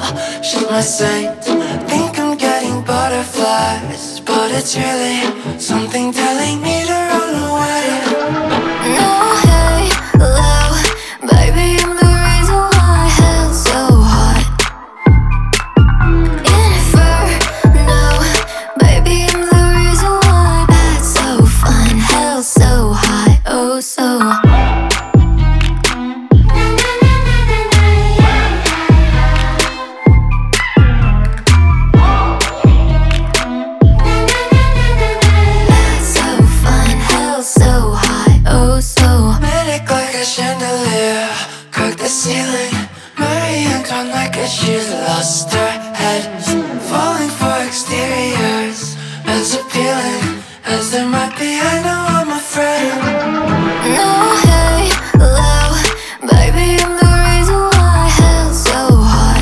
she's my saint. Think I'm getting butterflies, but it's really something telling me to run away. No halo, baby, I'm the reason why hell's so hot. Inferno, baby, I'm the reason why bad's so fun. Hell's so hot, oh so hot. Chandelier, crack the ceiling. Marie Antoinette like it, she's lost her head. Falling for exteriors, as appealing as there might be. I know I'm afraid. No halo, baby, I'm the reason why hell's so hot.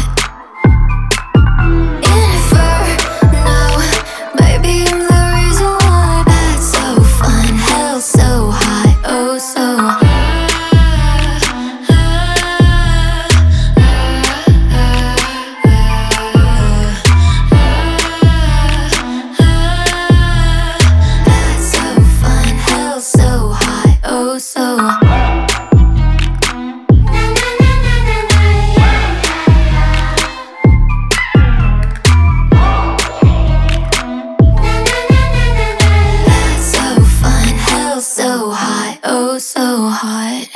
Inferno, baby, I'm the reason why bad's so fun. Hell's so hot, oh so hot. So hot, oh so hot.